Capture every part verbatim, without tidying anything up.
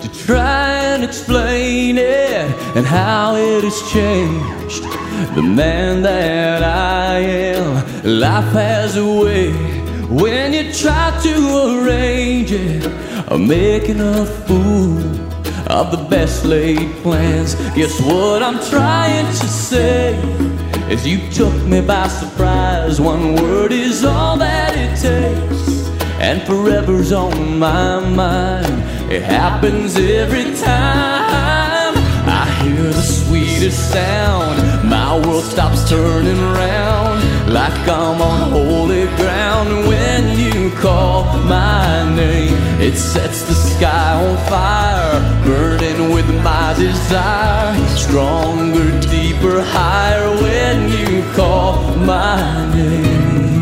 to try and explain it and how it has changed the man that I am. Life has a way when you try to arrange it of making a fool of the best laid plans. Guess what I'm trying to say is you took me by surprise. One word is all that it takes, and forever's on my mind. It happens every time I hear the sweetest sound. My world stops turning round like I'm on holy ground. When you call my name, it sets the sky on fire, burning with my desire. Stronger, deeper, higher when you call my name.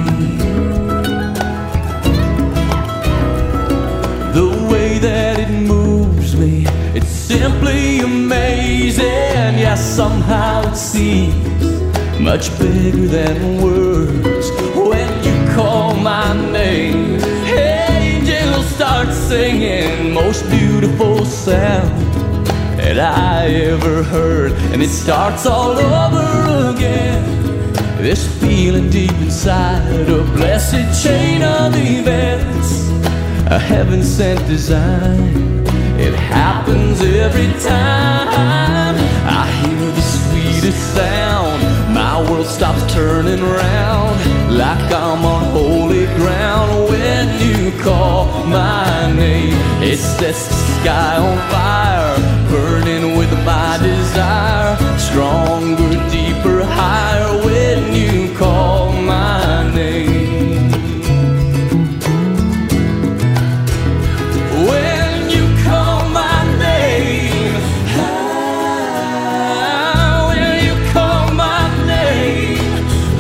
The way that it moves me, it's simply amazing. Yeah, somehow it seems much bigger than words. When you call my name, angels start singing. Most beautiful sound that I ever heard, and it starts all over again. This feeling deep inside, a blessed chain of events, a heaven-sent design. It happens every time I hear the sweetest sound. My world stops turning round like I'm on holy ground. When you call my name, it sets the sky on fire, burning with my desire. Stronger, deeper, higher when you call my name. When you call my name, ah, when you call my name,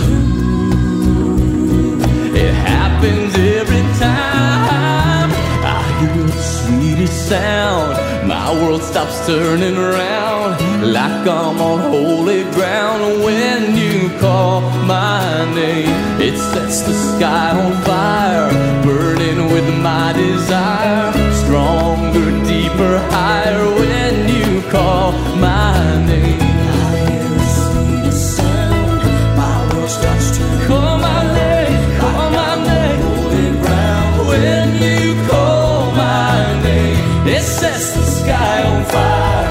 it happens every time I hear the sweetest sound. My world stops turning around like I'm on holy ground. When you call my name, it sets the sky on fire, burning with my desire. Stronger, deeper, higher when you call my name. I hear the sweetest sound. My world starts to call my name, call my name. Holy ground. When you call my name, it sets the sky on fire.